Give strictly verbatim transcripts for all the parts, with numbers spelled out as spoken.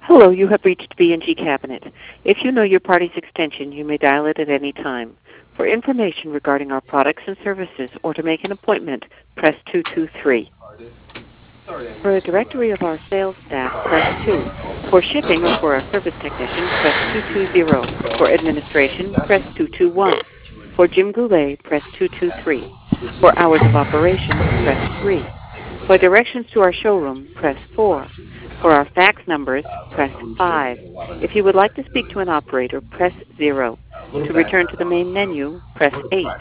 Hello, you have reached B and G Cabinet. If you know your party's extension, you may dial it at any time. For information regarding our products and services or to make an appointment, press two two three. For a directory of our sales staff, press two. For shipping or for our service technician, press two two zero. For administration, press two two one. For Jim Goulet, press two two three. For hours of operation, press three. For directions to our showroom, press four. For our fax numbers, press five. If you would like to speak to an operator, press zero. To return to the main menu, press eight.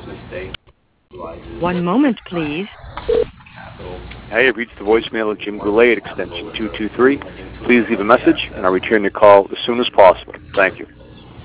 One moment, please. Hey, you've reached the voicemail of Jim Goulet at extension two two three. Please leave a message, and I'll return your call as soon as possible. Thank you.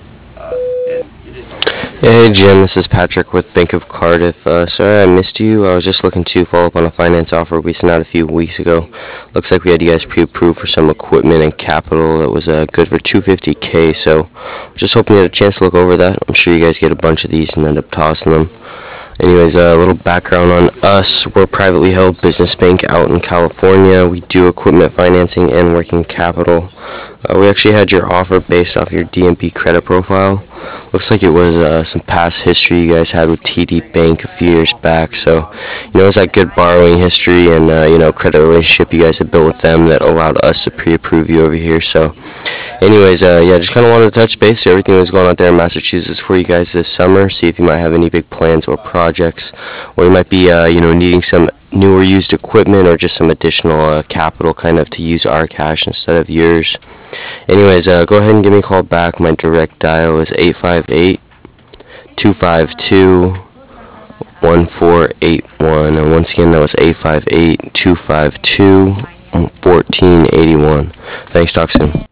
Hey Jim, this is Patrick with Bank of Cardiff. Uh, sorry I missed you. I was just looking to follow up on a finance offer we sent out a few weeks ago. Looks like we had you guys pre-approved for some equipment and capital that was uh, good for two hundred fifty K, so just hoping you had a chance to look over that. I'm sure you guys get a bunch of these and end up tossing them. Anyways, uh, a little background on us. We're a privately held business bank out in California. We do equipment financing and working capital. Uh, we actually had your offer based off your D M B credit profile. Looks like it was uh, some past history you guys had with T D Bank a few years back. So, you know, it's that good borrowing history and, uh, you know, credit relationship you guys have built with them that allowed us to pre-approve you over here. So, anyways, uh, yeah, just kind of wanted to touch base, see everything that's going on there in Massachusetts for you guys this summer, see if you might have any big plans or projects, or you might be, uh, you know, needing some new or used equipment or just some additional uh, capital kind of to use our cash instead of yours. Anyways, uh, go ahead and give me a call back. My direct dial is eight five eight, two five two, one four eight one. And once again, that was eight five eight, two five two, one four eight one. Thanks, talk soon.